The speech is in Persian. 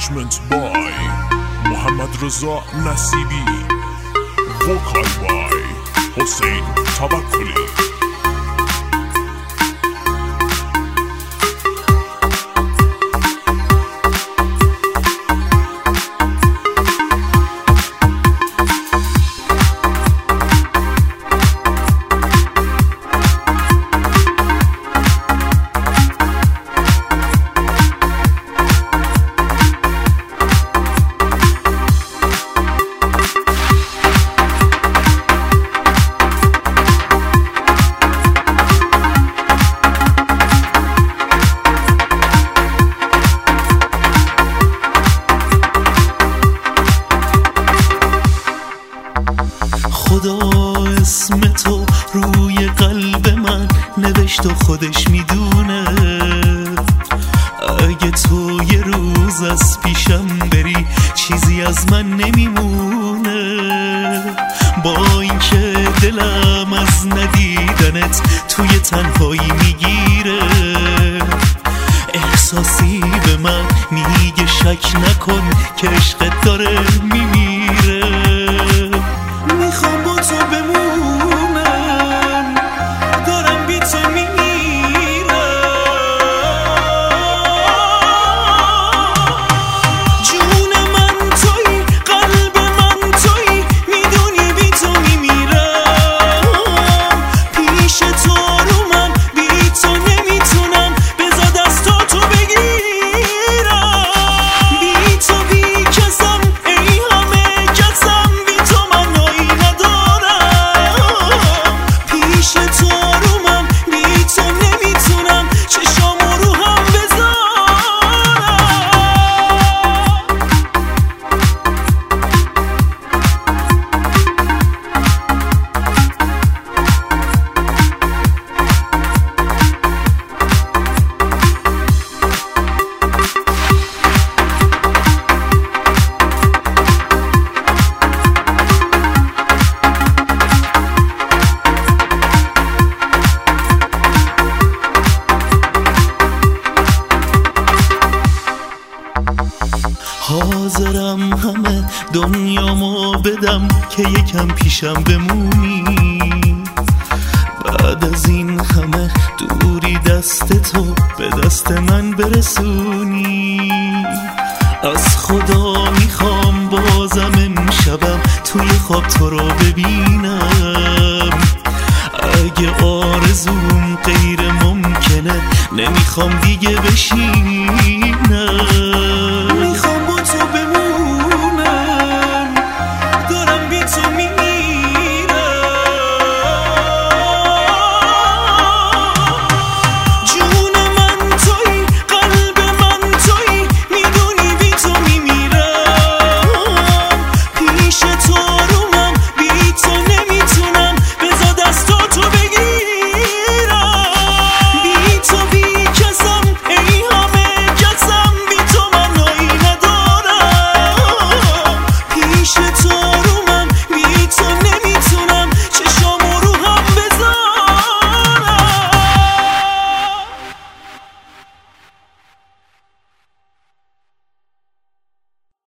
Arrangement by محمد رضا نصیبی. Vocal by حسین توکلی. خدا اسم تو روی قلب من نوشت و خودش میدونه. اگه تو یه روز از پیشم بری چیزی از من نمیمونه. با اینکه دلم از ندیدنت توی تنهایی میگیره، احساسی به من میگه شک نکن که عشقت داره میمیره. میخوام با تو بمونم، دارم بی تو میمیرم. جون من توی، قلب من توی، میدونی بی تو میمیرم. پیش تو رو من بی تو نمیتونم، بذار دستاتو بگیرم. بی تو بی کسم، ای همه کسم، بی تو من نایی ندارم. پیش تو رو من بی تو نمیتونم، چشامو رو هم بذارم. حاضرم همه دنیامو بدم که یکم پیشم بمونی. بعد از این همه دوری دست تو به دست من برسونی. از خدا میخوام بازم امشبم توی خواب تو رو ببینم. اگه آرزوم غیر ممکنه نمیخوام دیگه بشینم.